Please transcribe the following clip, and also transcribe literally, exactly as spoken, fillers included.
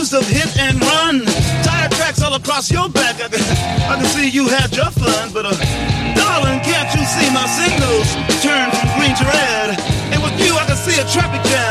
accused of hit and run. Tire tracks all across your back. I can, I can see you had your fun, but uh, darling, can't you see my signals turn from green to red? And with you, I can see a traffic jam.